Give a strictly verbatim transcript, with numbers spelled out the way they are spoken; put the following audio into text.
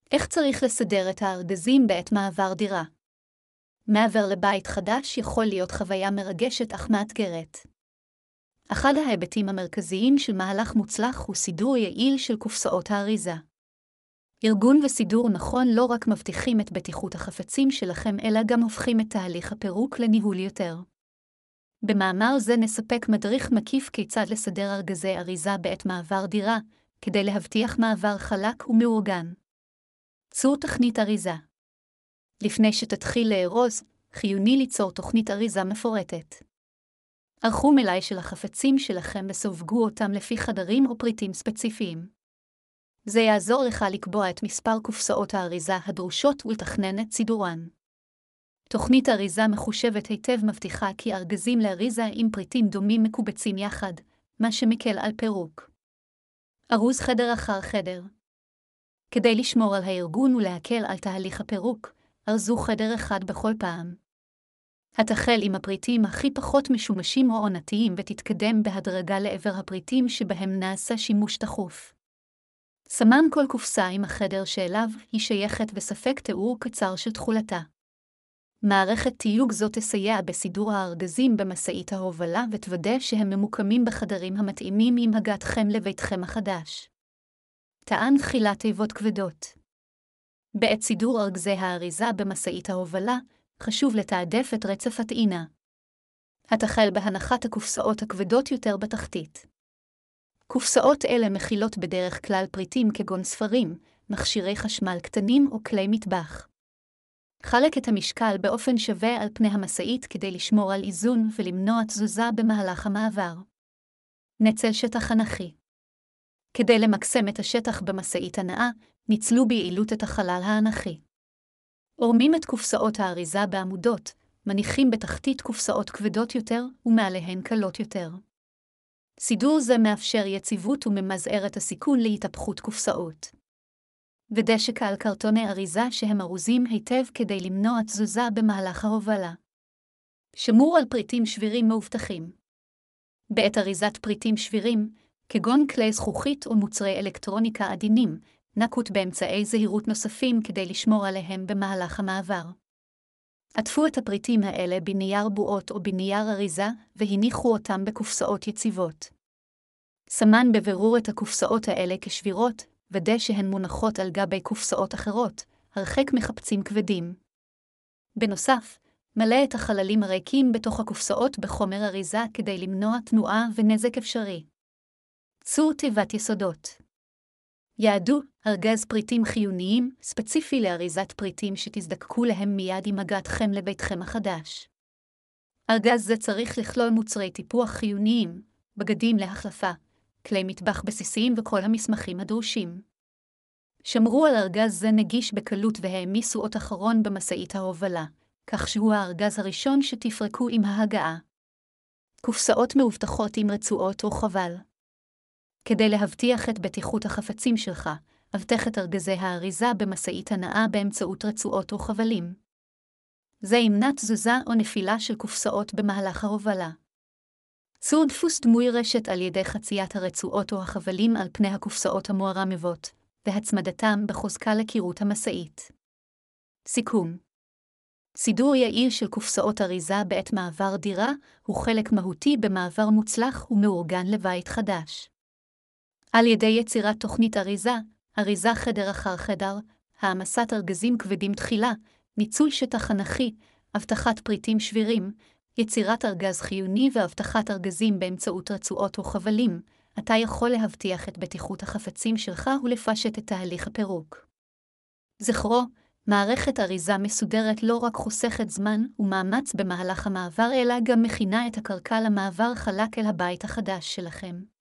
איך צריך לסדר את הארגזים בעת מעבר דירה? מעבר לבית חדש יכול להיות חוויה מרגשת אך מאתגרת. אחד ההיבטים המרכזיים של מהלך מוצלח הוא סידור יעיל של קופסאות האריזה. ארגון וסידור נכון לא רק מבטיחים את בטיחות החפצים שלכם, אלא גם הופכים את תהליך הפירוק לניהול יותר. במאמר זה נספק מדריך מקיף כיצד לסדר ארגזי אריזה בעת מעבר דירה, כדי להבטיח מעבר חלק ומאורגן. צור תוכנית אריזה. לפני שתתחיל לארוז, חיוני ליצור תוכנית אריזה מפורטת. ערכו מלאי של החפצים שלכם וסווגו אותם לפי חדרים או פריטים ספציפיים. זה יעזור לך לקבוע את מספר קופסאות האריזה הדרושות ולתכנן את סידורן. תוכנית אריזה מחושבת היטב מבטיחה כי ארגזים לאריזה עם פריטים דומים מקובצים יחד, מה שמקל על פירוק. ארוז חדר אחר חדר. כדי לשמור על הארגון ולהקל על תהליך הפירוק, ארזו חדר אחד בכל פעם. התחל עם הפריטים הכי פחות משומשים או עונתיים ותתקדם בהדרגה לעבר הפריטים שבהם נעשה שימוש תכוף. סמן כל קופסה עם החדר שאליו היא שייכת וספק תיאור קצר של תכולתה. מערכת תיוג זו תסייע בסידור הארגזים במשאית ההובלה ותוודא שהם ממוקמים בחדרים המתאימים עם הגעתכם לביתכם החדש. טען תחילת תיבות כבדות. בעת סידור ארגזי האריזה במשאית ההובלה, חשוב לתעדף את רצף הטעינה. התחל בהנחת הקופסאות הכבדות יותר בתחתית. קופסאות אלה מכילות בדרך כלל פריטים כגון ספרים, מכשירי חשמל קטנים או כלי מטבח. חלק את המשקל באופן שווה על פני המשאית כדי לשמור על איזון ולמנוע תזוזה במהלך המעבר. נצל שטח אנכי. כדי למקסם את השטח במשאית הנעה, ניצלו ביעילות את החלל האנכי. עורמים את קופסאות האריזה בעמודות, מניחים בתחתית קופסאות כבדות יותר ומעליהן קלות יותר. סידור זה מאפשר יציבות וממזער את הסיכון להתהפכות קופסאות. ודשק על קרטוני אריזה שהם ארוזים היטב כדי למנוע תזוזה במהלך ההובלה. שמור על פריטים שבירים מאובטחים. בעת אריזת פריטים שבירים, כגון כלי זכוכית או מוצרי אלקטרוניקה עדינים, נקוט באמצעי זהירות נוספים כדי לשמור עליהם במהלך המעבר. עטפו את הפריטים האלה בנייר בועות או בנייר אריזה והניחו אותם בקופסאות יציבות. סמן בבירור את הקופסאות האלה כשבירות, ודא שהן מונחות על גבי קופסאות אחרות, הרחק מחפצים כבדים. בנוסף, מלא את החללים הריקים בתוך הקופסאות בחומר אריזה כדי למנוע תנועה ונזק אפשרי. צור תיבת יסודות. יעדו ארגז פריטים חיוניים, ספציפי לאריזת פריטים שתזדקקו להם מיד עם הגעתכם לביתכם החדש. ארגז זה צריך לכלול מוצרי טיפוח חיוניים, בגדים להחלפה, כלי מטבח בסיסיים וכל המסמכים הדרושים. שמרו על ארגז זה נגיש בקלות והעמיסו אות אחרון במשאית ההובלה, כך שהוא הארגז הראשון שתפרקו עם ההגעה. קופסאות מאובטחות עם רצועות או חבל. כדי להבטיח את בטיחות החפצים שלך, אבטח את ארגזי האריזה במשאית הנעה באמצעות רצועות או חבלים. זה ימנע תזוזה או נפילה של קופסאות במהלך ההובלה. צור דפוס דמוי רשת על ידי חציית הרצועות או החבלים על פני הקופסאות המוארמות, והצמדתם בחוזקה לקירות המשאית. סיכום. סידור יעיל של קופסאות אריזה בעת מעבר דירה הוא חלק מהותי במעבר מוצלח ומאורגן לבית חדש. על ידי יצירת תוכנית אריזה, אריזה חדר אחר חדר, העמסת ארגזים כבדים תחילה, ניצול שטח אנכי, הבטחת פריטים שבירים, יצירת ארגז חיוני והבטחת ארגזים באמצעות רצועות או חבלים, אתה יכול להבטיח את בטיחות החפצים שלך ולפשט את תהליך הפירוק. זכרו, מערכת אריזה מסודרת לא רק חוסכת זמן ומאמץ במהלך המעבר, אלא גם מכינה את הקרקע למעבר חלק אל הבית החדש שלכם.